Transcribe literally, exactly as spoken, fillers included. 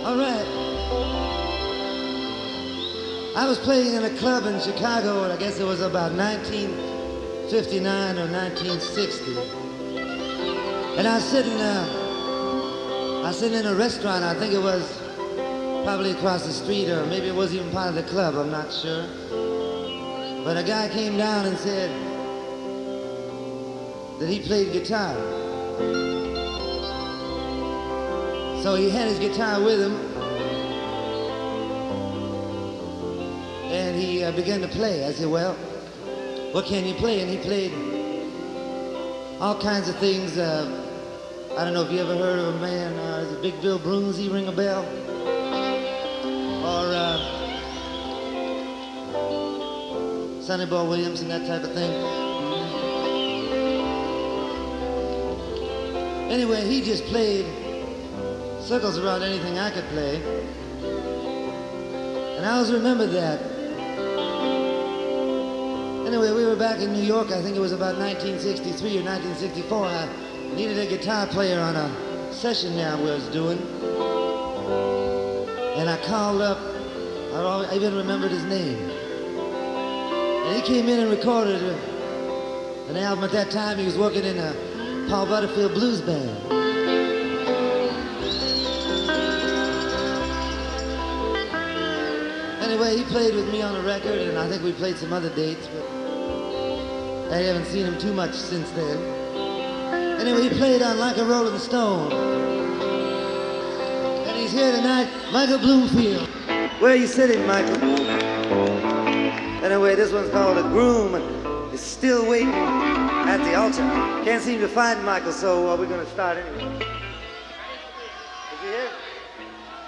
All right. I was playing in a club in Chicago, and I guess it was about nineteen fifty-nine or nineteen sixty. And I was sitting, uh, I was sitting in a restaurant. I think it was probably across the street, or maybe it was even part of the club. I'm not sure. But a guy came down and said that he played guitar. So he had his guitar with him, and he uh, began to play. I said, well, what can you play? And he played all kinds of things. Uh, I don't know if you ever heard of a man, uh, is it Big Bill Broonzy, ring a bell? Or uh, Sonny Boy Williams and that type of thing. Anyway, he just played circles around anything I could play. And I always remember that. Anyway, we were back in New York. I think it was about nineteen sixty-three or nineteen sixty-four. I needed a guitar player on a session there I was doing. And I called up, I even remembered his name. And he came in and recorded an album. At that time, he was working in a Paul Butterfield blues band. Anyway, he played with me on a record, and I think we played some other dates, but I haven't seen him too much since then. Anyway, he played on Like a Rolling Stone. And he's here tonight, Michael Bloomfield. Where are you sitting, Michael? Anyway, this one's called A Groom, and is still waiting at the altar. Can't seem to find Michael, so uh, we're going to start anyway. Is he here?